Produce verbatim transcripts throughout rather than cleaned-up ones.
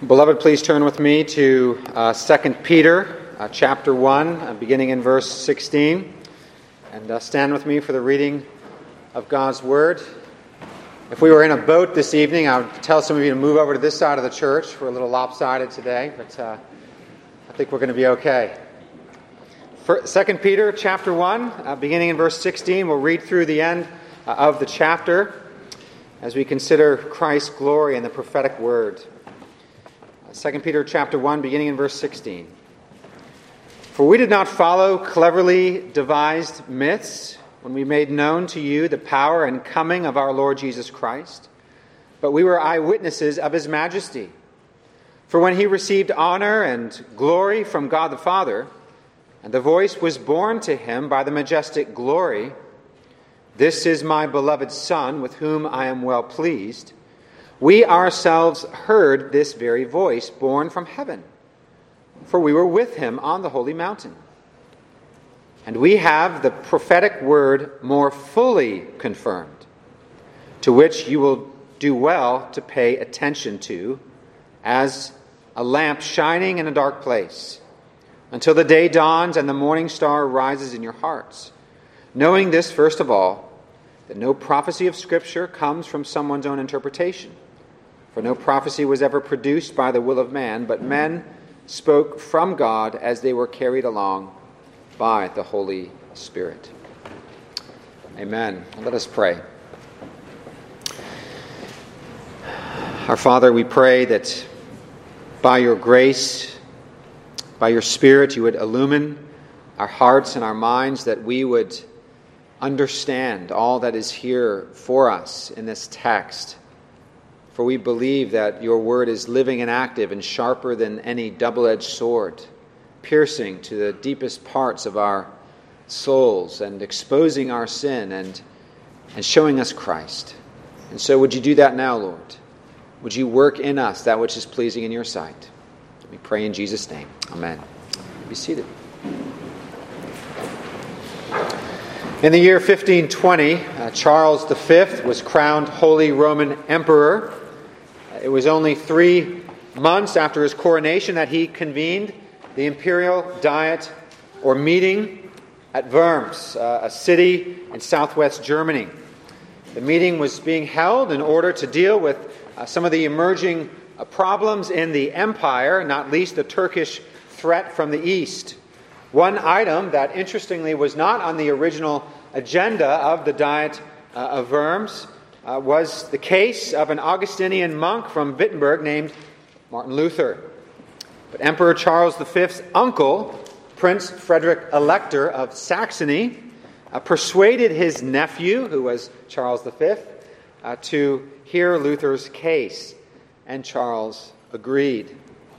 Beloved, please turn with me to uh, Second Peter, uh, chapter one, uh, beginning in verse sixteen. And uh, stand with me for the reading of God's Word. If we were in a boat this evening, I would tell some of you to move over to this side of the church. We're a little lopsided today, but uh, I think we're going to be okay. For Second Peter, chapter one, uh, beginning in verse sixteen, we'll read through the end uh, of the chapter as we consider Christ's glory and the prophetic word. Second Peter chapter one, beginning in verse sixteen. For we did not follow cleverly devised myths when we made known to you the power and coming of our Lord Jesus Christ, but we were eyewitnesses of his majesty. For when he received honor and glory from God the Father, and the voice was borne to him by the majestic glory, "This is my beloved Son, with whom I am well pleased," we ourselves heard this very voice borne from heaven, for we were with him on the holy mountain. And we have the prophetic word more fully confirmed, to which you will do well to pay attention to, as a lamp shining in a dark place, until the day dawns and the morning star rises in your hearts, knowing this first of all, that no prophecy of Scripture comes from someone's own interpretation. For no prophecy was ever produced by the will of man, but men spoke from God as they were carried along by the Holy Spirit. Amen. Let us pray. Our Father, we pray that by your grace, by your Spirit, you would illumine our hearts and our minds, that we would understand all that is here for us in this text. For we believe that your word is living and active and sharper than any double-edged sword, piercing to the deepest parts of our souls and exposing our sin and, and showing us Christ. And so would you do that now, Lord? Would you work in us that which is pleasing in your sight? We pray in Jesus' name. Amen. Be seated. In the year fifteen twenty, uh, Charles the Fifth was crowned Holy Roman Emperor. It was only three months after his coronation that he convened the Imperial Diet or meeting at Worms, uh, a city in southwest Germany. The meeting was being held in order to deal with uh, some of the emerging uh, problems in the empire, not least the Turkish threat from the east. One item that, interestingly, was not on the original agenda of the Diet uh, of Worms uh, was the case of an Augustinian monk from Wittenberg named Martin Luther. But Emperor Charles the Fifth's uncle, Prince Frederick Elector of Saxony, uh, persuaded his nephew, who was Charles the Fifth, uh, to hear Luther's case, and Charles agreed.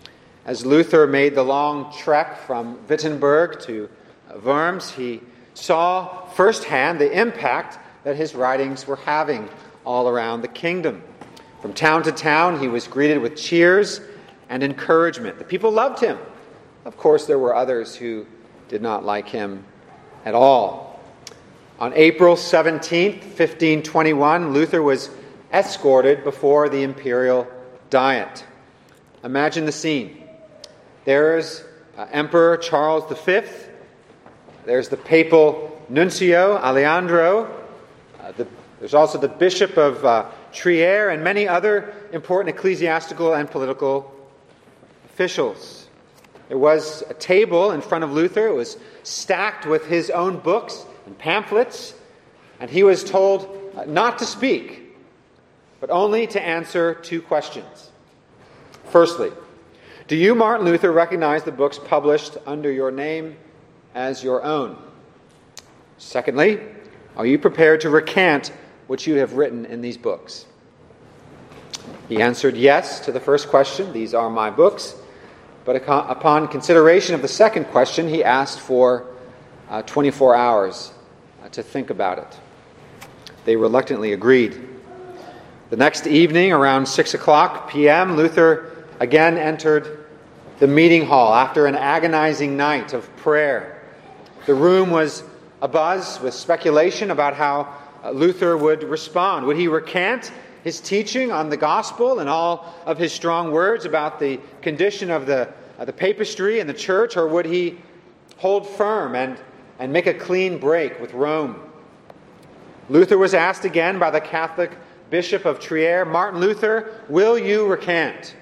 As Luther made the long trek from Wittenberg to Worms, he saw firsthand the impact that his writings were having all around the kingdom. From town to town, he was greeted with cheers and encouragement. The people loved him. Of course, there were others who did not like him at all. On April seventeenth, fifteen twenty-one, Luther was escorted before the Imperial Diet. Imagine the scene. There's uh, Emperor Charles the Fifth. There's the papal nuncio, Alejandro. Uh, the, there's also the Bishop of uh, Trier and many other important ecclesiastical and political officials. There was a table in front of Luther. It was stacked with his own books and pamphlets. And he was told uh, not to speak, but only to answer two questions. Firstly, do you, Martin Luther, recognize the books published under your name as your own? Secondly, are you prepared to recant what you have written in these books? He answered yes to the first question, these are my books. But upon consideration of the second question, he asked for uh, twenty-four hours uh, to think about it. They reluctantly agreed. The next evening, around six o'clock p.m., Luther again entered the meeting hall after an agonizing night of prayer. The room was abuzz with speculation about how Luther would respond. Would he recant his teaching on the gospel and all of his strong words about the condition of the, of the papistry and the church, or would he hold firm and, and make a clean break with Rome? Luther was asked again by the Catholic Bishop of Trier, Martin Luther, will you recant?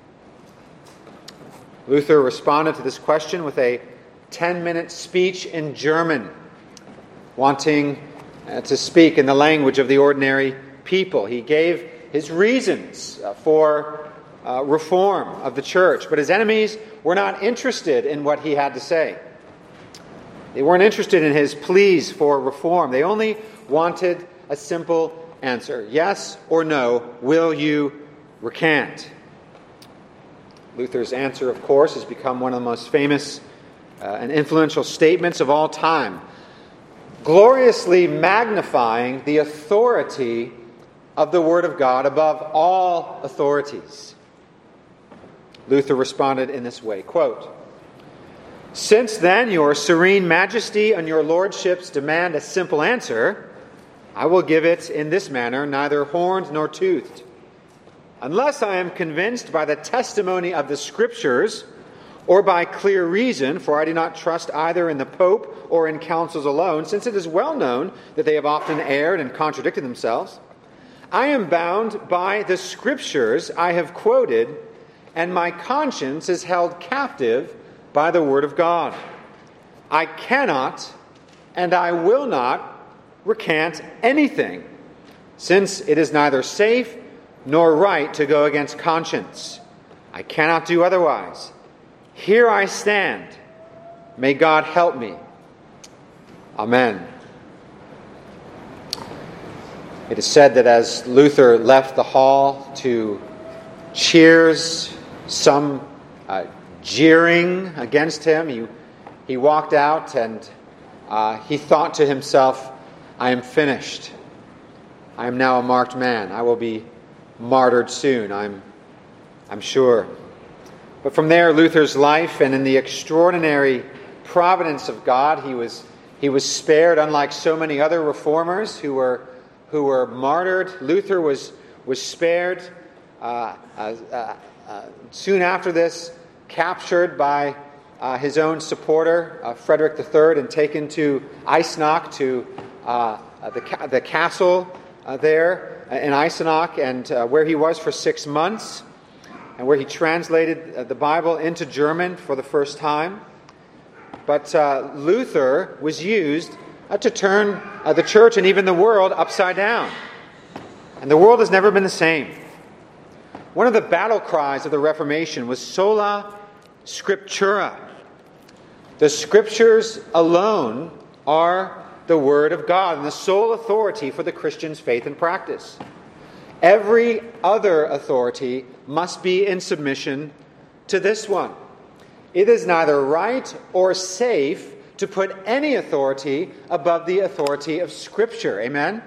Luther responded to this question with a ten-minute speech in German, wanting uh, to speak in the language of the ordinary people. He gave his reasons uh, for uh, reform of the church, but his enemies were not interested in what he had to say. They weren't interested in his pleas for reform. They only wanted a simple answer. Yes or no, will you recant? Luther's answer, of course, has become one of the most famous uh, and influential statements of all time, gloriously magnifying the authority of the Word of God above all authorities. Luther responded in this way, quote, "Since then your serene majesty and your lordships demand a simple answer, I will give it in this manner, neither horned nor toothed. Unless I am convinced by the testimony of the Scriptures or by clear reason, for I do not trust either in the Pope or in councils alone, since it is well known that they have often erred and contradicted themselves, I am bound by the Scriptures I have quoted, and my conscience is held captive by the Word of God. I cannot and I will not recant anything, since it is neither safe nor right to go against conscience. I cannot do otherwise. Here I stand. May God help me. Amen." It is said that as Luther left the hall to cheers, some uh, jeering against him, he, he walked out and uh, he thought to himself, I am finished. I am now a marked man. I will be martyred soon, I'm, I'm sure. But from there, Luther's life, and in the extraordinary providence of God, he was he was spared, unlike so many other reformers who were who were martyred. Luther was was spared. Uh, uh, uh, uh, soon after this, captured by uh, his own supporter, uh, Frederick the Third, and taken to Eisenach, to uh, uh, the ca- the castle uh, there in Eisenach, and uh, where he was for six months, and where he translated uh, the Bible into German for the first time. But uh, Luther was used uh, to turn uh, the church and even the world upside down. And the world has never been the same. One of the battle cries of the Reformation was sola scriptura. The Scriptures alone are the Word of God and the sole authority for the Christian's faith and practice. Every other authority must be in submission to this one. It is neither right or safe to put any authority above the authority of Scripture. Amen?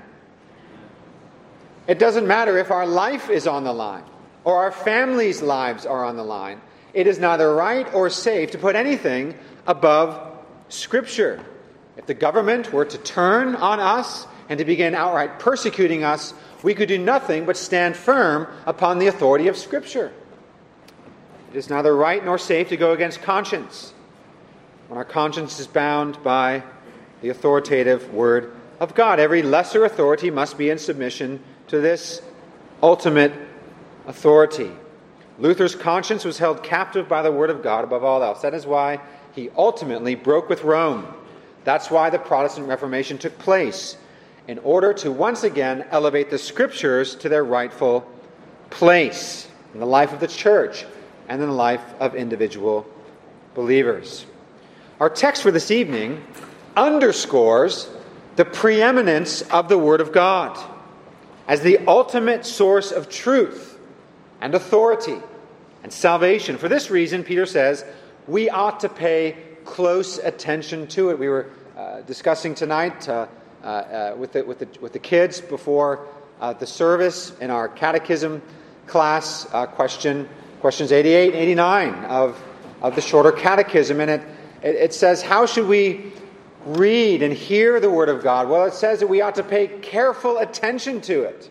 It doesn't matter if our life is on the line or our family's lives are on the line. It is neither right or safe to put anything above Scripture. If the government were to turn on us and to begin outright persecuting us, we could do nothing but stand firm upon the authority of Scripture. It is neither right nor safe to go against conscience when our conscience is bound by the authoritative Word of God. Every lesser authority must be in submission to this ultimate authority. Luther's conscience was held captive by the Word of God above all else. That is why he ultimately broke with Rome. That's why the Protestant Reformation took place, in order to once again elevate the Scriptures to their rightful place in the life of the church and in the life of individual believers. Our text for this evening underscores the preeminence of the Word of God as the ultimate source of truth and authority and salvation. For this reason, Peter says, we ought to pay close attention to it. We were uh, discussing tonight uh, uh, uh, with, the, with, the, with the kids before uh, the service in our catechism class, uh, question questions eighty-eight and eighty-nine of, of the shorter catechism. And it, it, it says, how should we read and hear the Word of God? Well, it says that we ought to pay careful attention to it.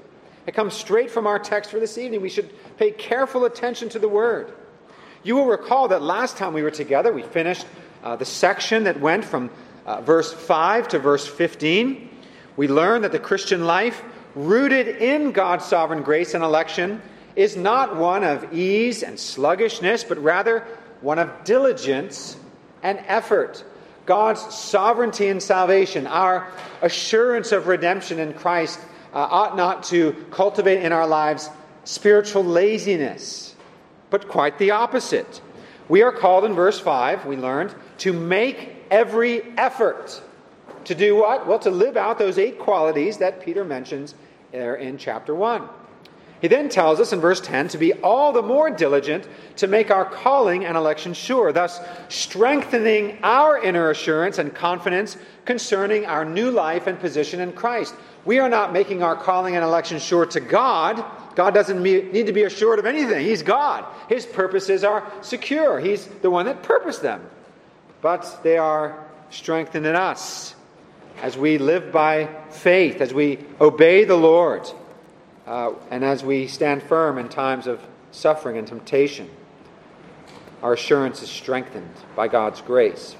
It comes straight from our text for this evening. We should pay careful attention to the Word. You will recall that last time we were together, we finished uh, the section that went from uh, verse five to verse fifteen. We learned that the Christian life, rooted in God's sovereign grace and election, is not one of ease and sluggishness, but rather one of diligence and effort. God's sovereignty and salvation, our assurance of redemption in Christ, uh, ought not to cultivate in our lives spiritual laziness, but quite the opposite. We are called in verse five, we learned, to make every effort. To do what? Well, to live out those eight qualities that Peter mentions there in chapter one. He then tells us in verse ten to be all the more diligent to make our calling and election sure, thus strengthening our inner assurance and confidence concerning our new life and position in Christ. We are not making our calling and election sure to God. God doesn't need to be assured of anything. He's God. His purposes are secure. He's the one that purposed them. But they are strengthened in us as we live by faith, as we obey the Lord, uh, and as we stand firm in times of suffering and temptation. Our assurance is strengthened by God's grace.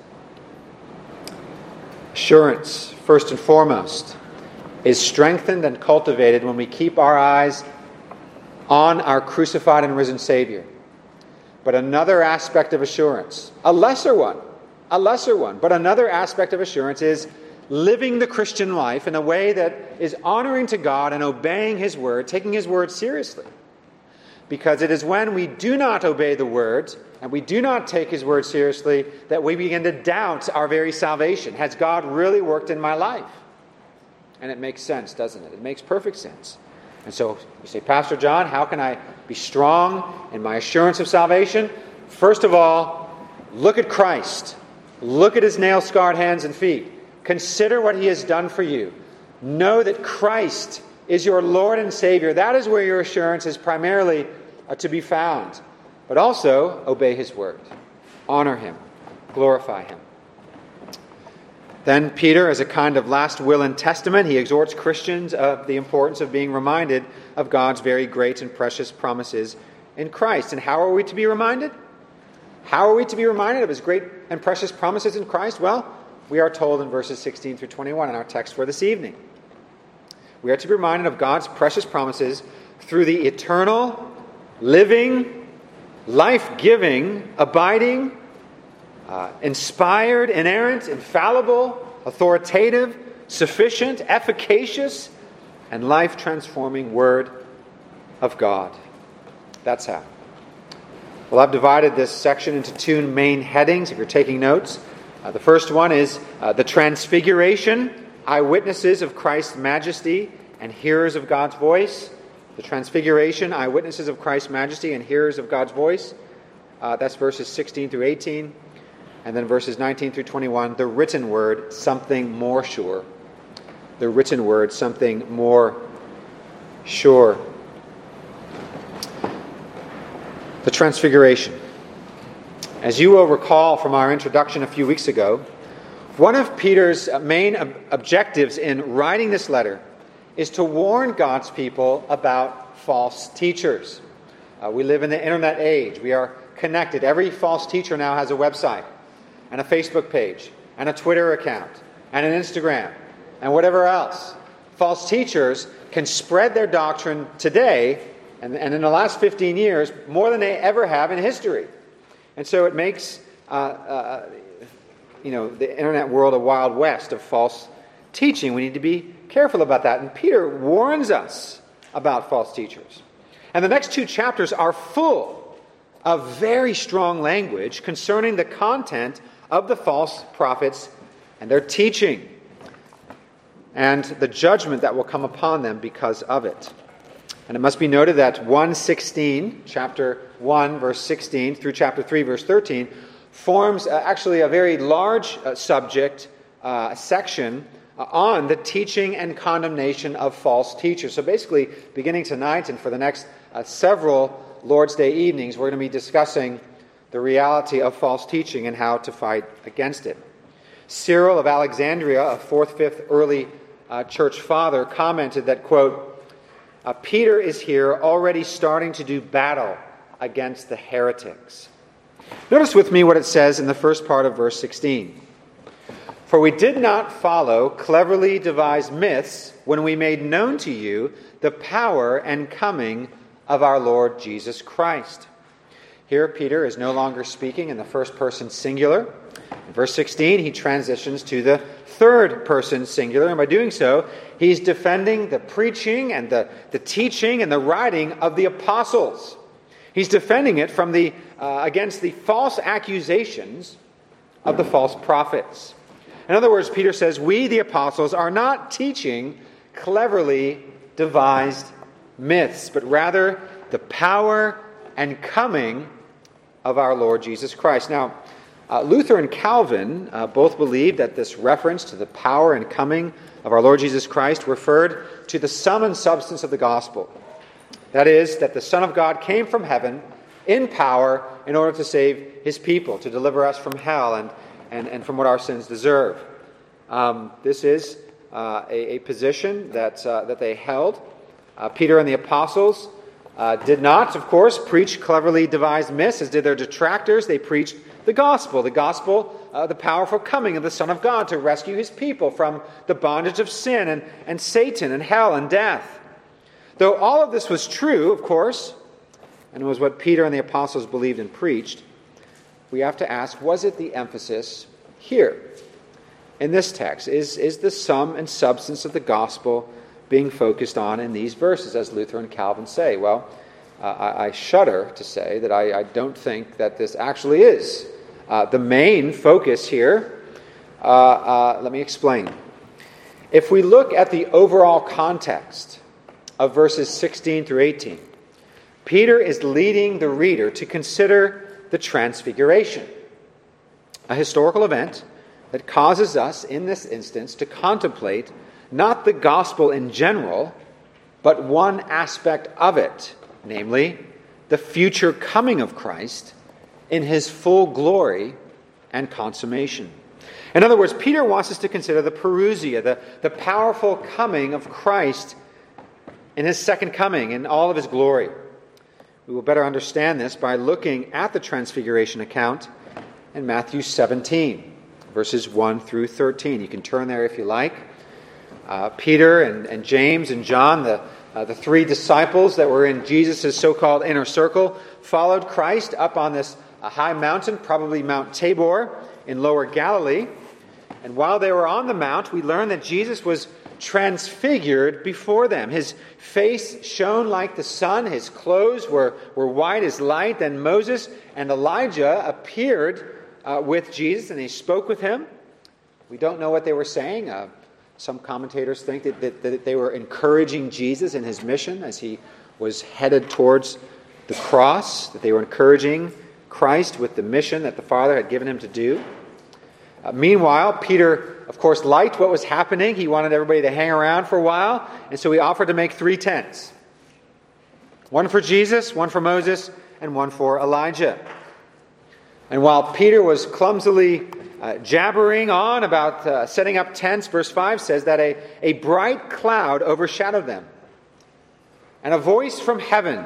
Assurance, first and foremost, is strengthened and cultivated when we keep our eyes on our crucified and risen Savior. But another aspect of assurance, a lesser one, a lesser one, but another aspect of assurance is living the Christian life in a way that is honoring to God and obeying His Word, taking His Word seriously. Because it is when we do not obey the Word and we do not take His Word seriously that we begin to doubt our very salvation. Has God really worked in my life? And it makes sense, doesn't it? It makes perfect sense. And so you say, Pastor John, how can I be strong in my assurance of salvation? First of all, look at Christ. Look at His nail-scarred hands and feet. Consider what He has done for you. Know that Christ is your Lord and Savior. That is where your assurance is primarily uh, to be found. But also, obey His Word. Honor Him. Glorify Him. Then Peter, as a kind of last will and testament, he exhorts Christians of the importance of being reminded of God's very great and precious promises in Christ. And how are we to be reminded? How are we to be reminded of His great and precious promises in Christ? Well, we are told in verses sixteen through twenty-one in our text for this evening. We are to be reminded of God's precious promises through the eternal, living, life-giving, abiding, uh, inspired, inerrant, infallible, authoritative, sufficient, efficacious, and life-transforming Word of God. That's how. Well, I've divided this section into two main headings, if you're taking notes. Uh, the first one is uh, the Transfiguration, eyewitnesses of Christ's majesty and hearers of God's voice. The Transfiguration, eyewitnesses of Christ's majesty and hearers of God's voice. Uh, that's verses sixteen through eighteen. And then verses nineteen through twenty-one, the written word, something more sure. The written word, something more sure. The Transfiguration. As you will recall from our introduction a few weeks ago, one of Peter's main ob- objectives in writing this letter is to warn God's people about false teachers. Uh, we live in the internet age. We are connected. Every false teacher now has a website and a Facebook page and a Twitter account and an Instagram and whatever else. False teachers can spread their doctrine today and, and in the last fifteen years more than they ever have in history. And so it makes uh, uh, you know, the internet world a wild west of false teaching. We need to be careful about that. And Peter warns us about false teachers. And the next two chapters are full of very strong language concerning the content of the false prophets and their teaching and the judgment that will come upon them because of it. And it must be noted that one sixteen, chapter one, verse sixteen, through chapter three, verse thirteen, forms uh, actually a very large uh, subject, uh, section uh, on the teaching and condemnation of false teachers. So basically, beginning tonight and for the next uh, several Lord's Day evenings, we're going to be discussing the reality of false teaching and how to fight against it. Cyril of Alexandria, a fourth, fifth early uh, church father, commented that, quote, uh, Peter is here already starting to do battle against the heretics. Notice with me what it says in the first part of verse sixteen. For we did not follow cleverly devised myths when we made known to you the power and coming of our Lord Jesus Christ. Here Peter is no longer speaking in the first person singular. In verse sixteen, he transitions to the third person singular, and by doing so, he's defending the preaching and the, the teaching and the writing of the apostles. He's defending it from the uh, against the false accusations of the false prophets. In other words, Peter says, we, the apostles, are not teaching cleverly devised myths, but rather the power and coming of our Lord Jesus Christ. Now, uh, Luther and Calvin uh, both believed that this reference to the power and coming of our Lord Jesus Christ referred to the sum and substance of the gospel. That is, that the Son of God came from heaven in power in order to save his people, to deliver us from hell and And, and from what our sins deserve. Um, this is uh, a, a position that, uh, that they held. Uh, Peter and the apostles uh, did not, of course, preach cleverly devised myths, as did their detractors. They preached the gospel, the gospel, uh, the powerful coming of the Son of God to rescue his people from the bondage of sin and, and Satan and hell and death. Though all of this was true, of course, and it was what Peter and the apostles believed and preached, we have to ask, was it the emphasis here in this text? Is, is the sum and substance of the gospel being focused on in these verses, as Luther and Calvin say? Well, uh, I, I shudder to say that I, I don't think that this actually is uh, the main focus here. Uh, uh, let me explain. If we look at the overall context of verses sixteen through eighteen, Peter is leading the reader to consider the Transfiguration, a historical event that causes us, in this instance, to contemplate not the gospel in general, but one aspect of it, namely, the future coming of Christ in his full glory and consummation. In other words, Peter wants us to consider the parousia, the, the powerful coming of Christ in his second coming, in all of his glory. We will better understand this by looking at the Transfiguration account in Matthew seventeen, verses one through thirteen. You can turn there if you like. Uh, Peter and, and James and John, the, uh, the three disciples that were in Jesus' so-called inner circle, followed Christ up on this uh, high mountain, probably Mount Tabor in Lower Galilee. And while they were on the mount, we learn that Jesus was transfigured before them. His face shone like the sun. His clothes were, were white as light. Then Moses and Elijah appeared uh, with Jesus, and they spoke with him. We don't know what they were saying. Uh, some commentators think that, that, that they were encouraging Jesus in his mission as he was headed towards the cross, that they were encouraging Christ with the mission that the Father had given him to do. Uh, meanwhile, Peter, of course, liked what was happening. He wanted everybody to hang around for a while, and so he offered to make three tents. One for Jesus, one for Moses, and one for Elijah. And while Peter was clumsily uh, jabbering on about uh, setting up tents, verse five says that a, a bright cloud overshadowed them. And a voice from heaven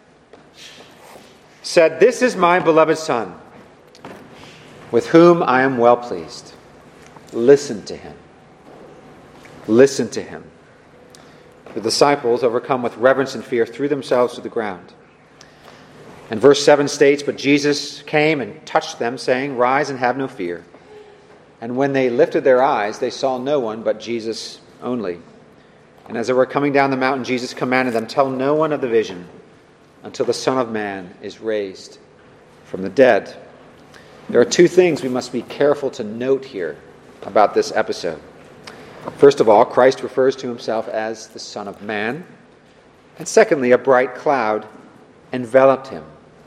said, "This is my beloved Son, with whom I am well pleased. Listen to him." Listen to him. The disciples, overcome with reverence and fear, threw themselves to the ground. And verse seven states, "But Jesus came and touched them, saying, 'Rise and have no fear.' And when they lifted their eyes, they saw no one but Jesus only. And as they were coming down the mountain, Jesus commanded them, 'Tell no one of the vision until the Son of Man is raised from the dead.'" There are two things we must be careful to note here about this episode. First of all, Christ refers to himself as the Son of Man. And secondly, a bright cloud enveloped him.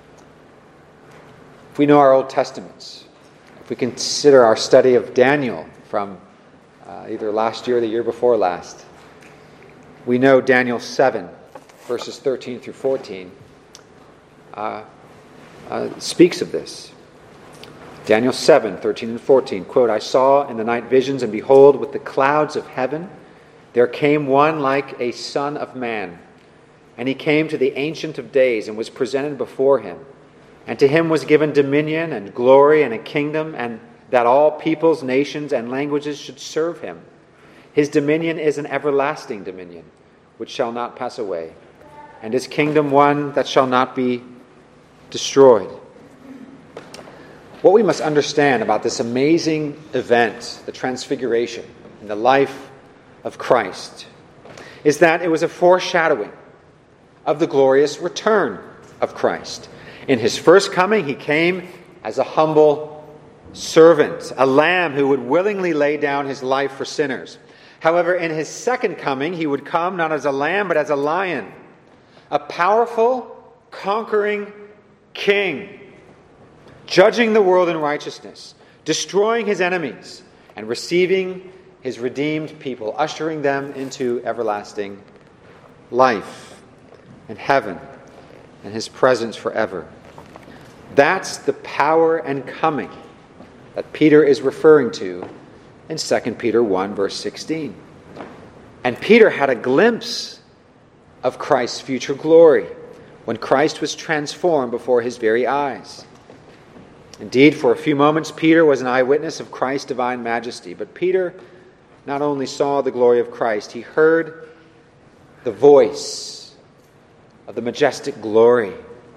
If we know our Old Testaments, if we consider our study of Daniel from uh, either last year or the year before last, we know Daniel seven, verses thirteen through fourteen, uh, uh, speaks of this. Daniel seven, thirteen and fourteen, quote, "I saw in the night visions, and behold, with the clouds of heaven, there came one like a son of man, And he came to the Ancient of Days and was presented before him. And to him was given dominion and glory and a kingdom, and that all peoples, nations, and languages should serve him. His dominion is an everlasting dominion, which shall not pass away, and his kingdom one that shall not be destroyed. What we must understand about this amazing event, the Transfiguration, in the life of Christ, is that it was a foreshadowing of the glorious return of Christ. In his first coming, he came as a humble servant, a lamb who would willingly lay down his life for sinners. However, in his second coming, he would come not as a lamb, but as a lion, a powerful, conquering king, judging the world in righteousness, destroying his enemies, and receiving his redeemed people, ushering them into everlasting life in heaven and his presence forever. That's the power and coming that Peter is referring to in Second Peter one, verse sixteen. And Peter had a glimpse of Christ's future glory when Christ was transformed before his very eyes. Indeed, for a few moments, Peter was an eyewitness of Christ's divine majesty. But Peter not only saw the glory of Christ, he heard the voice of the majestic glory.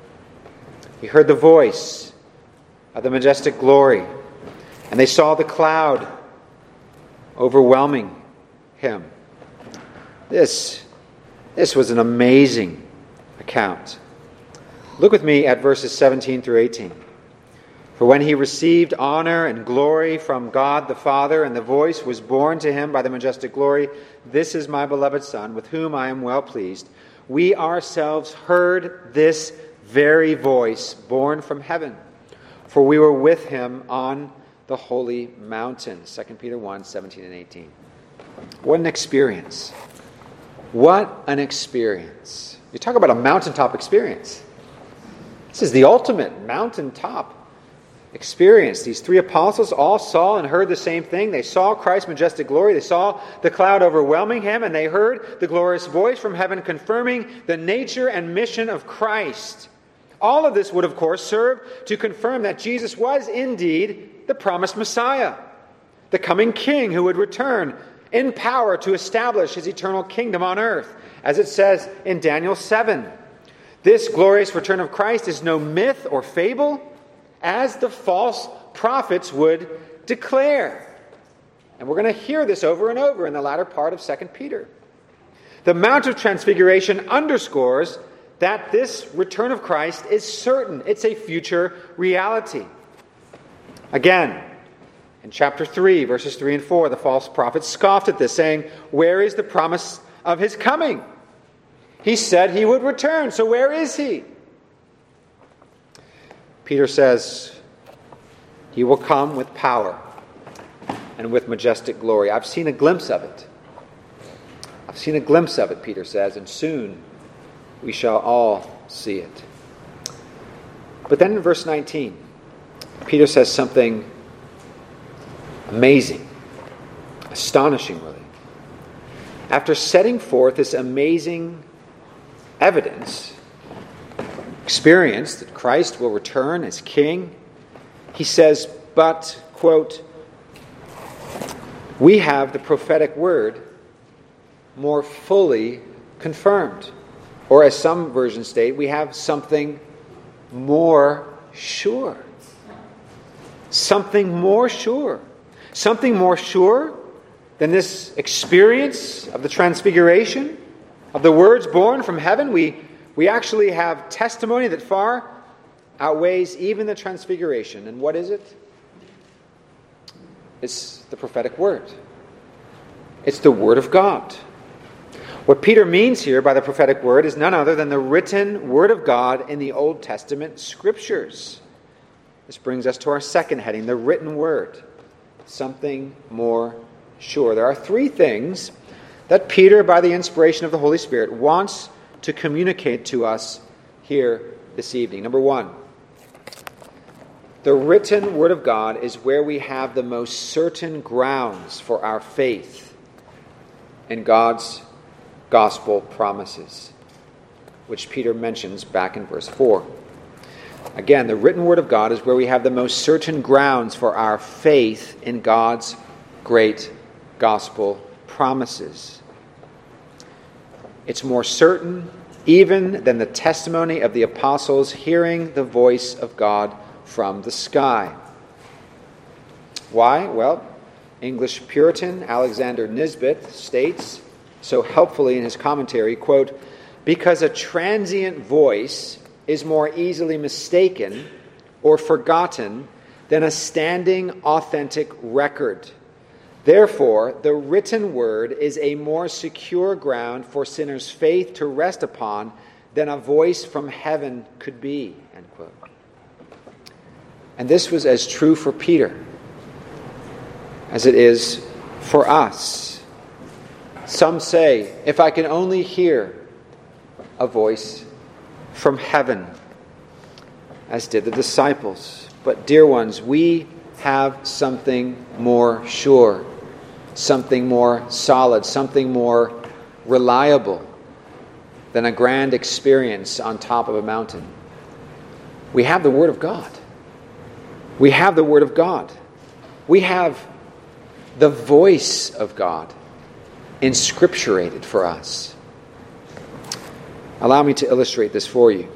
He heard the voice of the majestic glory. And they saw the cloud overwhelming him. This, this was an amazing account. Look with me at verses seventeen through eighteen. For when he received honor and glory from God the Father, and the voice was borne to him by the majestic glory, "This is my beloved Son, with whom I am well pleased," we ourselves heard this very voice borne from heaven. For we were with him on the holy mountain. Second Peter one, seventeen and eighteen. What an experience. What an experience. You talk about a mountaintop experience. This is the ultimate mountaintop experience. These three apostles all saw and heard the same thing. They saw Christ's majestic glory. They saw the cloud overwhelming him, and they heard the glorious voice from heaven confirming the nature and mission of Christ. All of this would, of course, serve to confirm that Jesus was indeed the promised Messiah, the coming King who would return in power to establish his eternal kingdom on earth, as it says in Daniel seven. This glorious return of Christ is no myth or fable, as the false prophets would declare. And we're going to hear this over and over in the latter part of Second Peter. The Mount of Transfiguration underscores that this return of Christ is certain. It's a future reality. Again, in chapter three, verses three and four, the false prophets scoffed at this, saying, "Where is the promise of his coming? He said he would return, so where is he?" Peter says, "He will come with power and with majestic glory." I've seen a glimpse of it. I've seen a glimpse of it, Peter says, and soon we shall all see it. But then in verse nineteen, Peter says something amazing, astonishing, really. After setting forth this amazing evidence, experience that Christ will return as King, he says, but, quote, "we have the prophetic word more fully confirmed." Or as some versions state, we have something more sure. Something more sure. Something more sure than this experience of the Transfiguration, of the words born from heaven. We, we actually have testimony that far outweighs even the Transfiguration. And what is it? It's the prophetic word. It's the Word of God. What Peter means here by the prophetic word is none other than the written Word of God in the Old Testament Scriptures. This brings us to our second heading, the written word. Something more sure. There are three things that Peter, by the inspiration of the Holy Spirit, wants to communicate to us here this evening. Number one, the written Word of God is where we have the most certain grounds for our faith in God's gospel promises. which Peter mentions back in verse four. Again, the written word of God is where we have the most certain grounds for our faith in God's great gospel promises. It's more certain even than the testimony of the apostles hearing the voice of God from the sky. Why? Well, English Puritan Alexander Nisbet states so helpfully in his commentary, quote, "Because a transient voice is more easily mistaken or forgotten than a standing authentic record. Therefore, the written word is a more secure ground for sinners' faith to rest upon than a voice from heaven could be," end quote. And this was as true for Peter as it is for us. Some say, if I can only hear a voice from heaven, as did the disciples. But dear ones, we have something more sure, something more solid, something more reliable than a grand experience on top of a mountain. We have the Word of God. We have the Word of God. We have the voice of God inscripturated for us. Allow me to illustrate this for you.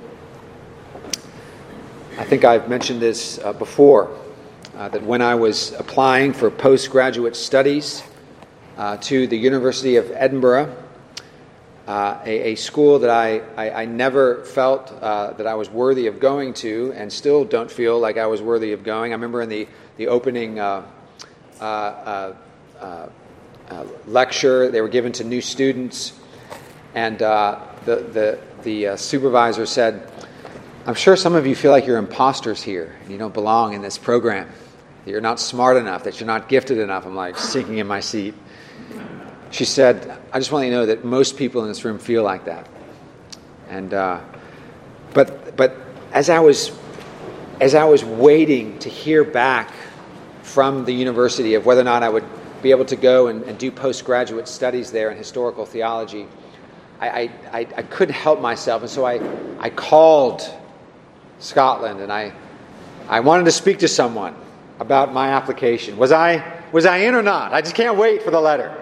I think I've mentioned this uh, before, uh, that when I was applying for postgraduate studies uh, to the University of Edinburgh, uh, a, a school that I, I, I never felt uh, that I was worthy of going to, and still don't feel like I was worthy of going. I remember in the, the opening uh, uh, uh, uh, uh, lecture, they were given to new students, and uh, the, the, the uh, supervisor said, "I'm sure some of you feel like you're imposters here, and you don't belong in this program, that you're not smart enough, that you're not gifted enough." I'm like sinking in my seat. She said, "I just want you to know that most people in this room feel like that." And uh, but but as I was as I was waiting to hear back from the university of whether or not I would be able to go and, and do postgraduate studies there in historical theology, I, I, I couldn't help myself, and so I, I called Scotland, and I I wanted to speak to someone about my application. Was I was I in or not? I just can't wait for the letter.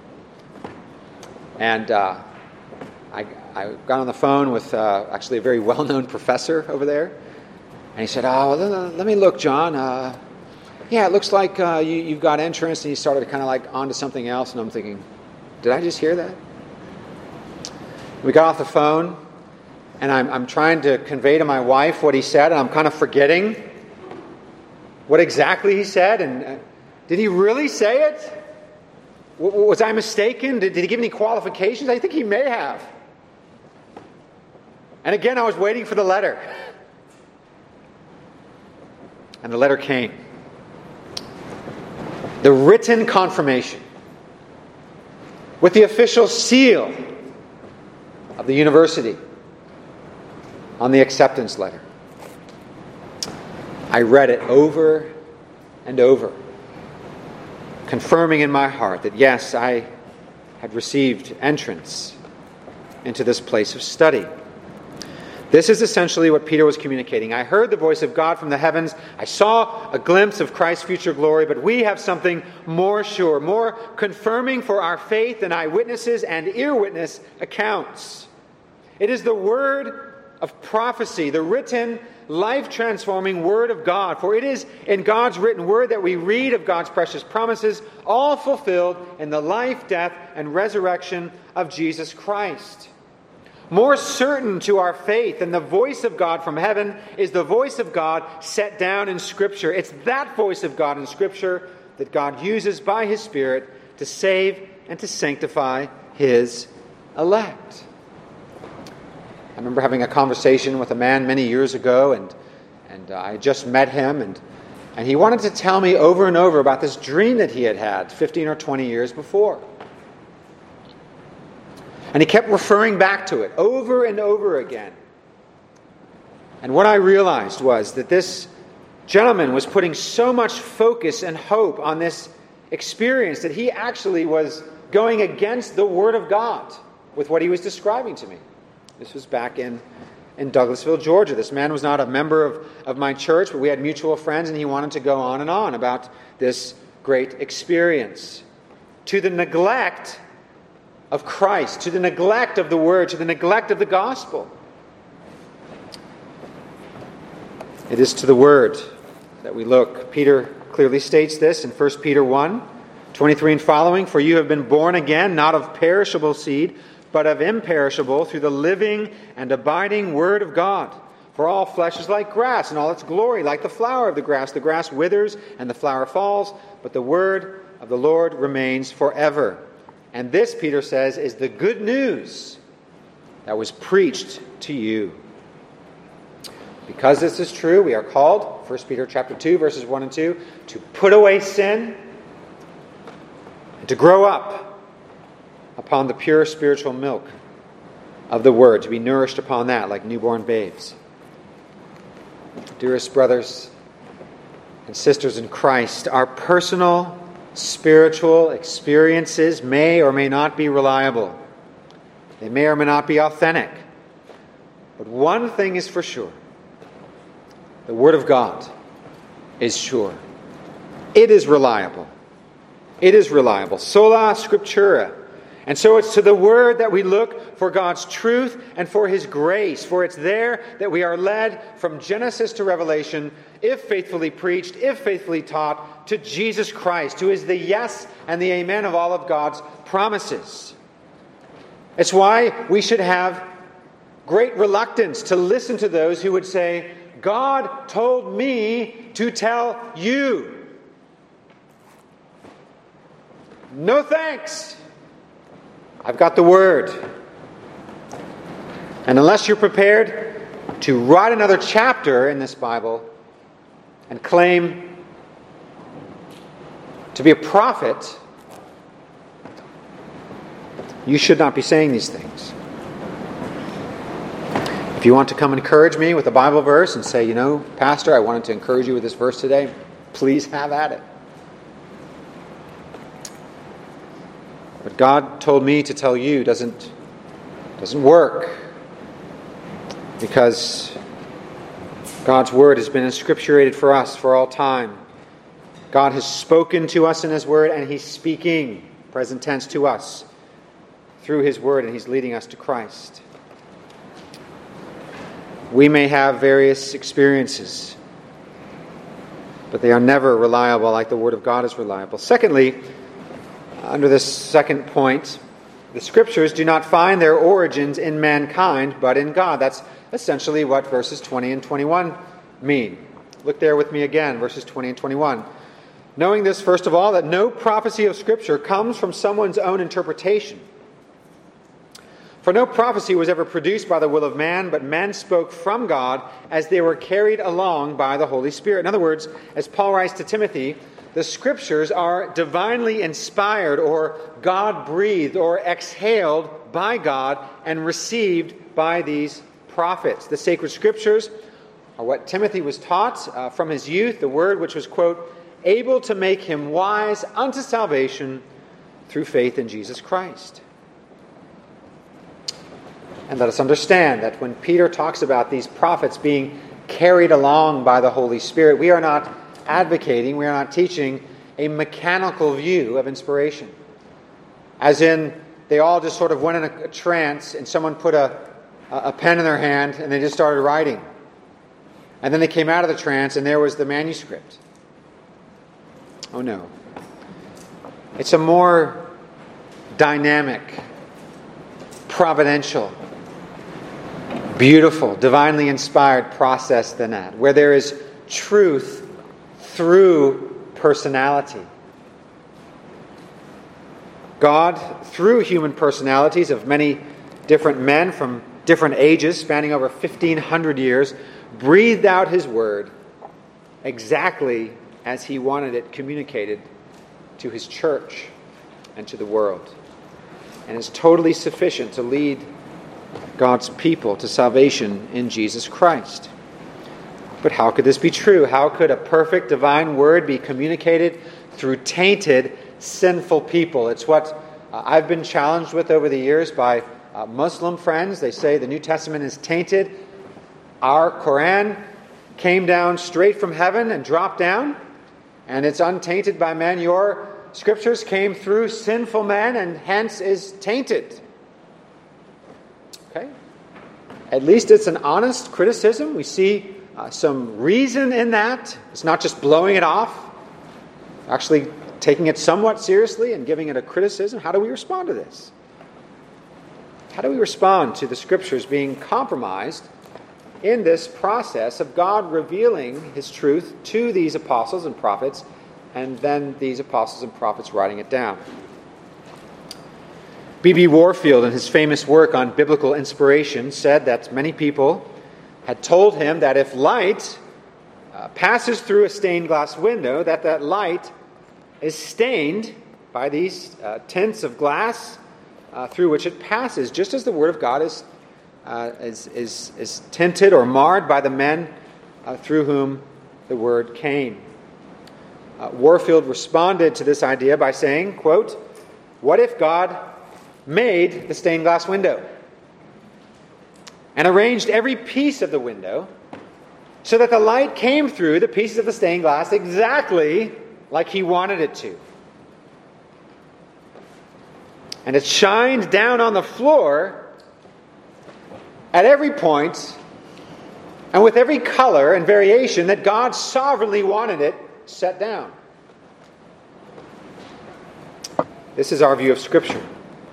And uh, I I got on the phone with uh, actually a very well-known professor over there, and he said, "Oh, let, let me look, John. Uh, yeah, it looks like uh, you, you've got entrance," and he started kind of like onto something else, and I'm thinking, did I just hear that? We got off the phone, and I'm, I'm trying to convey to my wife what he said, and I'm kind of forgetting what exactly he said. And uh, did he really say it? W- was I mistaken? Did, did he give any qualifications? I think he may have. And again, I was waiting for the letter. And the letter came. The written confirmation with the official seal of the university on the acceptance letter. I read it over and over, confirming in my heart that yes, I had received entrance into this place of study. This is essentially what Peter was communicating. I heard the voice of God from the heavens. I saw a glimpse of Christ's future glory, but we have something more sure, more confirming for our faith than eyewitnesses and ear-witness accounts. It is the word of prophecy, the written, life-transforming word of God. For it is in God's written word that we read of God's precious promises, all fulfilled in the life, death, and resurrection of Jesus Christ. More certain to our faith than the voice of God from heaven is the voice of God set down in Scripture. It's that voice of God in Scripture that God uses by His Spirit to save and to sanctify His elect. I remember having a conversation with a man many years ago, and and uh, I just met him, and and he wanted to tell me over and over about this dream that he had had fifteen or twenty years before. And he kept referring back to it over and over again. And what I realized was that this gentleman was putting so much focus and hope on this experience that he actually was going against the Word of God with what he was describing to me. This was back in, in Douglasville, Georgia. This man was not a member of, of my church, but we had mutual friends, and he wanted to go on and on about this great experience. To the neglect of Christ, to the neglect of the Word, to the neglect of the gospel. It is to the Word that we look. Peter clearly states this in First Peter one, twenty-three and following, "For you have been born again, not of perishable seed, but of imperishable, through the living and abiding Word of God. For all flesh is like grass, and all its glory like the flower of the grass. The grass withers, and the flower falls, but the Word of the Lord remains forever." And this, Peter says, is the good news that was preached to you. Because this is true, we are called, First Peter chapter two, verses one and two, to put away sin and to grow up upon the pure spiritual milk of the Word, to be nourished upon that like newborn babes. Dearest brothers and sisters in Christ, our personal spiritual experiences may or may not be reliable. They may or may not be authentic. But one thing is for sure. The Word of God is sure. It is reliable. It is reliable. Sola Scriptura. And so it's to the Word that we look for God's truth and for His grace. For it's there that we are led from Genesis to Revelation, if faithfully preached, if faithfully taught, to Jesus Christ, who is the yes and the amen of all of God's promises. It's why we should have great reluctance to listen to those who would say, "God told me to tell you." No thanks. I've got the Word. And unless you're prepared to write another chapter in this Bible and claim to be a prophet, you should not be saying these things. If you want to come encourage me with a Bible verse and say, "You know, Pastor, I wanted to encourage you with this verse today," please have at it. What God told me to tell you doesn't, doesn't work, because God's Word has been inscripturated for us for all time. God has spoken to us in His Word, and He's speaking, present tense, to us through His Word, and He's leading us to Christ. We may have various experiences, but they are never reliable like the Word of God is reliable. Secondly, under this second point, the Scriptures do not find their origins in mankind, but in God. That's essentially what verses twenty and twenty-one mean. Look there with me again, verses twenty and twenty-one. "Knowing this, first of all, that no prophecy of Scripture comes from someone's own interpretation. For no prophecy was ever produced by the will of man, but men spoke from God as they were carried along by the Holy Spirit." In other words, as Paul writes to Timothy, the Scriptures are divinely inspired or God-breathed or exhaled by God and received by these prophets. The sacred Scriptures are what Timothy was taught uh, from his youth, the Word which was, quote, "able to make him wise unto salvation through faith in Jesus Christ." And let us understand that when Peter talks about these prophets being carried along by the Holy Spirit, we are not advocating, we are not teaching a mechanical view of inspiration. As in, they all just sort of went in a, a trance and someone put a, a pen in their hand and they just started writing. And then they came out of the trance and there was the manuscript. Oh no. It's a more dynamic, providential, beautiful, divinely inspired process than that, where there is truth through personality. God, through human personalities of many different men from different ages, spanning over fifteen hundred years, breathed out His Word exactly as He wanted it communicated to His church and to the world, and is totally sufficient to lead God's people to salvation in Jesus Christ. But how could this be true? How could a perfect divine Word be communicated through tainted, sinful people? It's what uh, I've been challenged with over the years by uh, Muslim friends. They say the New Testament is tainted. Our Quran came down straight from heaven and dropped down, and it's untainted by men. Your scriptures came through sinful men and hence is tainted. Okay? At least it's an honest criticism. We see uh, some reason in that. It's not just blowing it off, actually taking it somewhat seriously and giving it a criticism. How do we respond to this? How do we respond to the scriptures being compromised in this process of God revealing his truth to these apostles and prophets, and then these apostles and prophets writing it down? B B Warfield, in his famous work on biblical inspiration, said that many people had told him that if light uh, passes through a stained glass window, that that light is stained by these uh, tints of glass uh, through which it passes, just as the Word of God is uh, is, is, is tinted or marred by the men uh, through whom the Word came. Uh, Warfield responded to this idea by saying, quote, "What if God made the stained glass window and arranged every piece of the window so that the light came through the pieces of the stained glass exactly like he wanted it to, and it shined down on the floor at every point and with every color and variation that God sovereignly wanted it set down." This is our view of Scripture.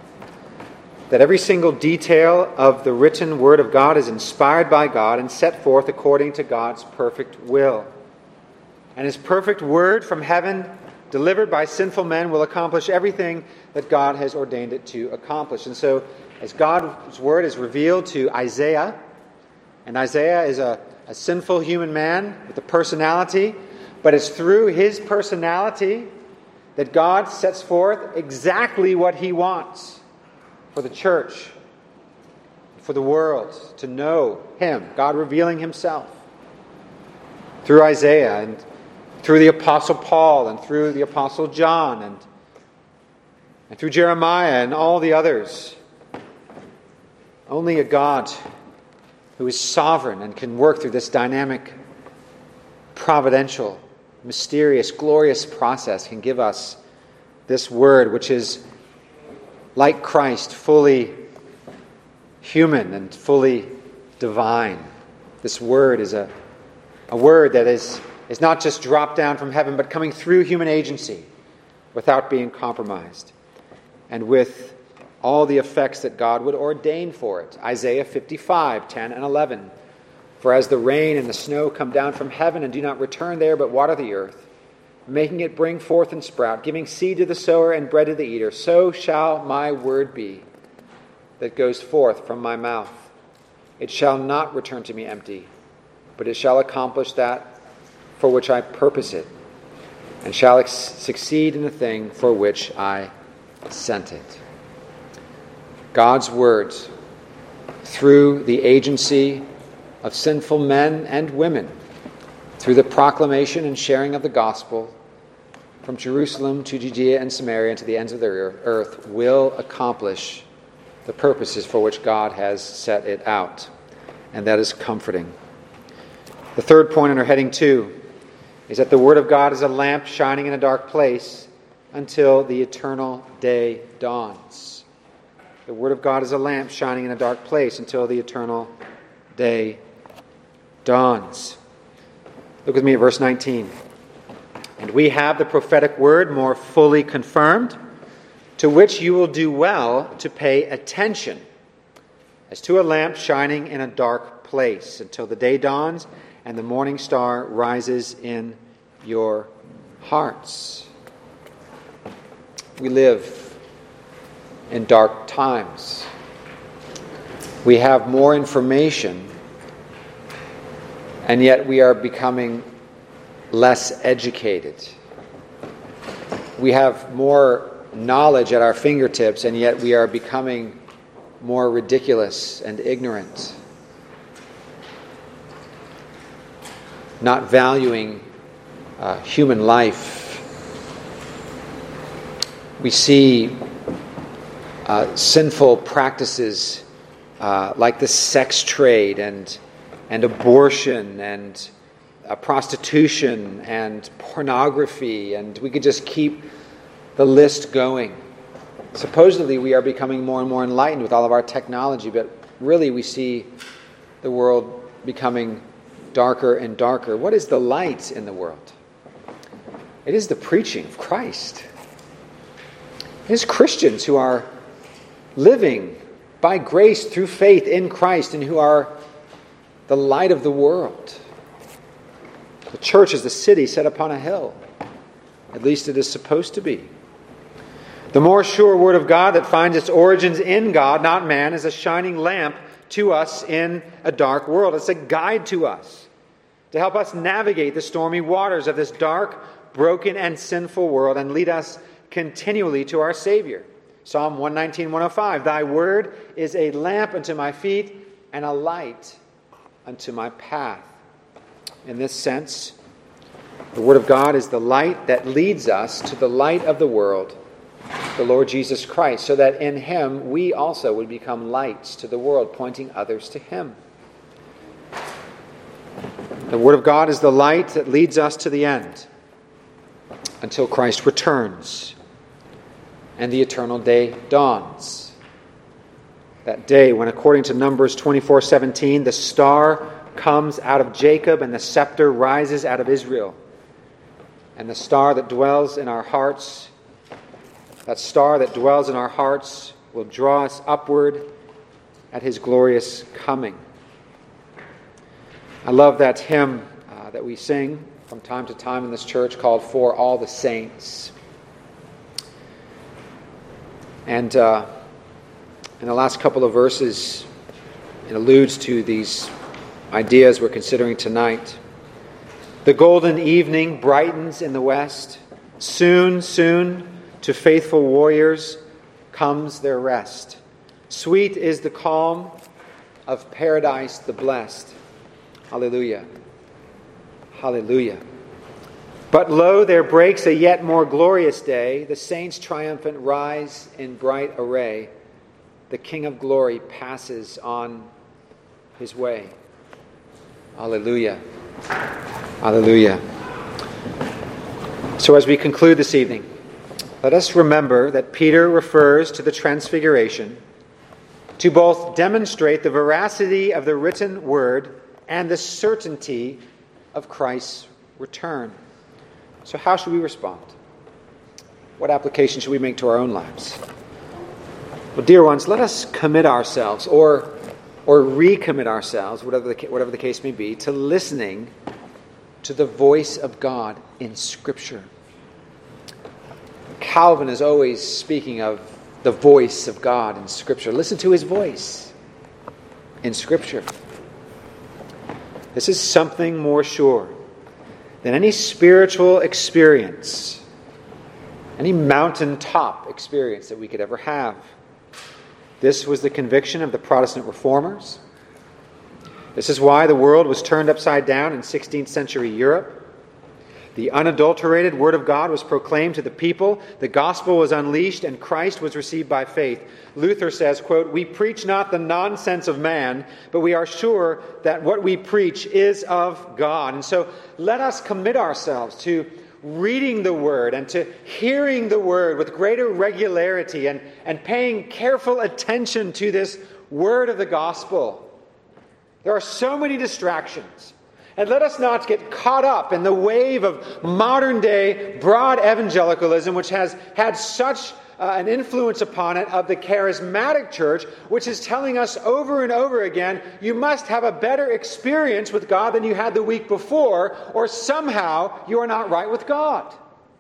That every single detail of the written Word of God is inspired by God and set forth according to God's perfect will. And His perfect Word from heaven, delivered by sinful men, will accomplish everything that God has ordained it to accomplish. And so, as God's Word is revealed to Isaiah, and Isaiah is a, a sinful human man with a personality, but it's through his personality that God sets forth exactly what He wants for the church, for the world, to know Him, God revealing Himself through Isaiah and through the Apostle Paul and through the Apostle John and, and through Jeremiah and all the others. Only a God who is sovereign and can work through this dynamic, providential, mysterious, glorious process can give us this Word, which is like Christ, fully human and fully divine. This Word is a, a Word that is, is not just dropped down from heaven, but coming through human agency without being compromised, and with all the effects that God would ordain for it. Isaiah fifty-five, ten and eleven. "For as the rain and the snow come down from heaven and do not return there, but water the earth, making it bring forth and sprout, giving seed to the sower and bread to the eater, so shall my word be that goes forth from my mouth. It shall not return to me empty, but it shall accomplish that for which I purpose it, and shall ex- succeed in the thing for which I sent it." God's words, through the agency of sinful men and women, through the proclamation and sharing of the gospel from Jerusalem to Judea and Samaria and to the ends of the earth, will accomplish the purposes for which God has set it out. And that is comforting. The third point under heading two is that the Word of God is a lamp shining in a dark place until the eternal day dawns. The Word of God is a lamp shining in a dark place until the eternal day dawns. Look with me at verse nineteen. "And we have the prophetic word more fully confirmed, to which you will do well to pay attention, as to a lamp shining in a dark place, until the day dawns and the morning star rises in your hearts." We live in dark times. We have more information, and yet we are becoming less educated. We have more knowledge at our fingertips, and yet we are becoming more ridiculous and ignorant, not valuing uh, human life. We see uh, sinful practices uh, like the sex trade and and abortion and uh, prostitution and pornography, and we could just keep the list going. Supposedly we are becoming more and more enlightened with all of our technology, but really we see the world becoming darker and darker. What is the light in the world? It is the preaching of Christ. It is Christians who are living by grace through faith in Christ and who are the light of the world. The church is the city set upon a hill. At least it is supposed to be. The more sure word of God that finds its origins in God, not man, is a shining lamp to us in a dark world. It's a guide to us to help us navigate the stormy waters of this dark, broken, and sinful world and lead us continually to our Savior. Psalm one nineteen, one oh five, Thy word is a lamp unto my feet and a light unto my path. In this sense, the Word of God is the light that leads us to the light of the world, the Lord Jesus Christ, so that in Him we also would become lights to the world, pointing others to Him. The Word of God is the light that leads us to the end, until Christ returns and the eternal day dawns. That day when, according to Numbers twenty-four seventeen, the star comes out of Jacob and the scepter rises out of Israel. And the star that dwells in our hearts, that star that dwells in our hearts will draw us upward at His glorious coming. I love that hymn uh, that we sing from time to time in this church called For All the Saints. And uh, in the last couple of verses, it alludes to these ideas we're considering tonight. The golden evening brightens in the west. Soon, soon, to faithful warriors comes their rest. Sweet is the calm of paradise the blessed. Hallelujah. Hallelujah. But lo, there breaks a yet more glorious day. The saints triumphant rise in bright array. The King of glory passes on His way. Hallelujah. Hallelujah. So as we conclude this evening, let us remember that Peter refers to the Transfiguration to both demonstrate the veracity of the written word and the certainty of Christ's return. So how should we respond? What application should we make to our own lives? Well, dear ones, let us commit ourselves or or recommit ourselves, whatever the, whatever the case may be, to listening to the voice of God in Scripture. Calvin is always speaking of the voice of God in Scripture. Listen to His voice in Scripture. This is something more sure than any spiritual experience, any mountaintop experience that we could ever have. This was the conviction of the Protestant Reformers. This is why the world was turned upside down in sixteenth century Europe. The unadulterated Word of God was proclaimed to the people. The gospel was unleashed and Christ was received by faith. Luther says, quote, "We preach not the nonsense of man, but we are sure that what we preach is of God." And so let us commit ourselves to reading the Word and to hearing the Word with greater regularity and, and paying careful attention to this Word of the gospel. There are so many distractions. And let us not get caught up in the wave of modern-day broad evangelicalism, which has had such uh, an influence upon it of the charismatic church, which is telling us over and over again, you must have a better experience with God than you had the week before, or somehow you are not right with God.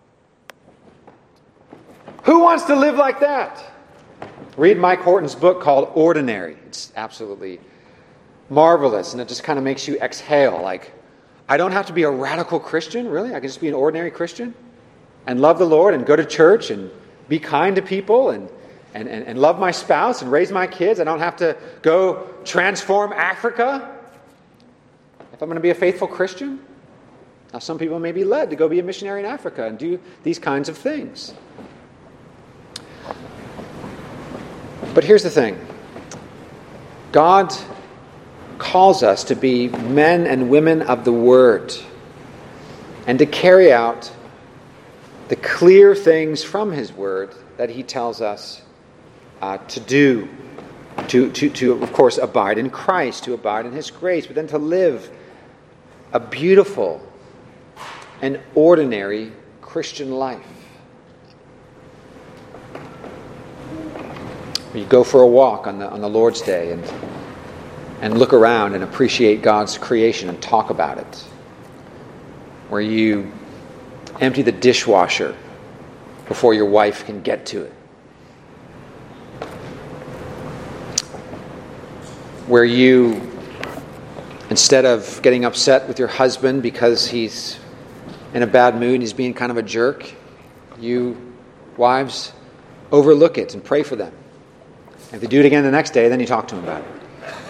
Who wants to live like that? Read Mike Horton's book called Ordinary. It's absolutely marvelous, and it just kind of makes you exhale. Like, I don't have to be a radical Christian, really? I can just be an ordinary Christian and love the Lord and go to church and be kind to people and, and, and, and love my spouse and raise my kids. I don't have to go transform Africa if I'm going to be a faithful Christian. Now, some people may be led to go be a missionary in Africa and do these kinds of things. But here's the thing. God calls us to be men and women of the Word and to carry out the clear things from His Word that He tells us uh, to do, to, to, to, of course, abide in Christ, to abide in His grace, but then to live a beautiful and ordinary Christian life. You go for a walk on the on the Lord's Day and and look around and appreciate God's creation and talk about it. Where you empty the dishwasher before your wife can get to it. Where you, instead of getting upset with your husband because he's in a bad mood and he's being kind of a jerk, you, wives, overlook it and pray for them. If they do it again the next day, then you talk to them about it.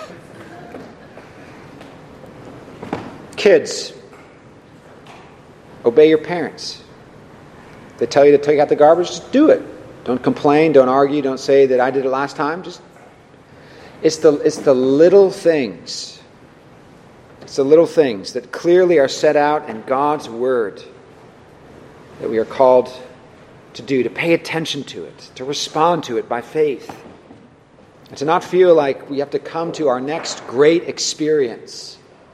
Kids, obey your parents. They tell you to take out the garbage, just do it. Don't complain, don't argue, don't say that I did it last time. Just it's the it's the little things. It's the little things that clearly are set out in God's Word that we are called to do, to pay attention to it, to respond to it by faith. And to not feel like we have to come to our next great experience.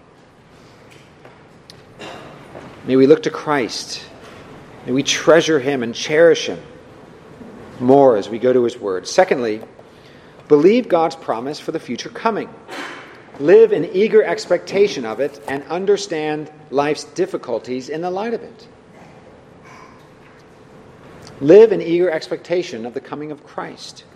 May we look to Christ. May we treasure Him and cherish Him more as we go to His Word. Secondly, believe God's promise for the future coming. Live in eager expectation of it and understand life's difficulties in the light of it. Live in eager expectation of the coming of Christ.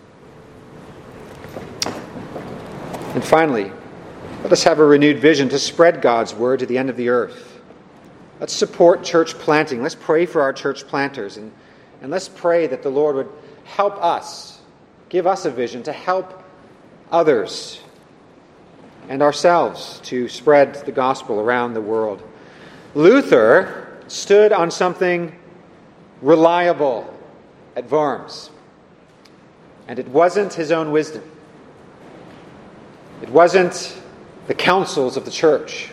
And finally, let us have a renewed vision to spread God's Word to the end of the earth. Let's support church planting. Let's pray for our church planters. And, and let's pray that the Lord would help us, give us a vision to help others and ourselves to spread the gospel around the world. Luther stood on something reliable at Worms. And it wasn't his own wisdom. It wasn't the councils of the church.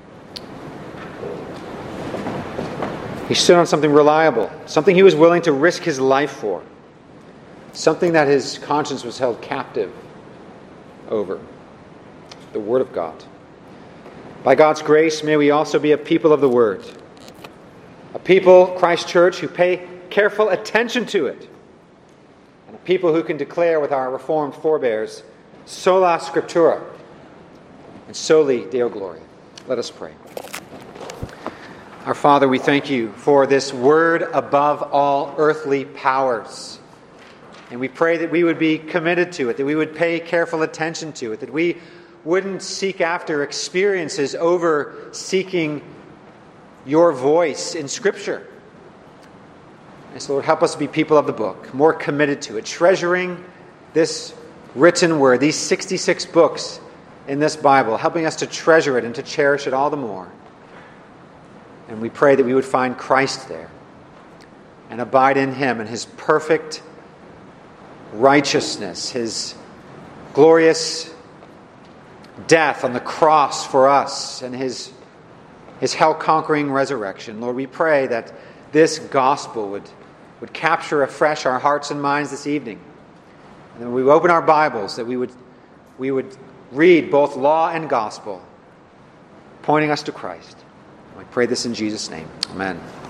He stood on something reliable, something he was willing to risk his life for, something that his conscience was held captive over, the Word of God. By God's grace, may we also be a people of the Word, a people, Christ Church, who pay careful attention to it, and a people who can declare with our Reformed forebears, sola scriptura, and soli Deo gloria. Let us pray. Our Father, we thank you for this Word above all earthly powers. And we pray that we would be committed to it, that we would pay careful attention to it, that we wouldn't seek after experiences over seeking your voice in Scripture. And so, Lord, help us to be people of the book, more committed to it, treasuring this written word, these sixty-six books in this Bible, helping us to treasure it and to cherish it all the more. And we pray that we would find Christ there and abide in Him and His perfect righteousness, His glorious death on the cross for us, and His, His hell-conquering resurrection. Lord, we pray that this gospel would, would capture afresh our hearts and minds this evening. And when we open our Bibles, that we would, we would read both law and gospel, pointing us to Christ. We pray this in Jesus' name. Amen.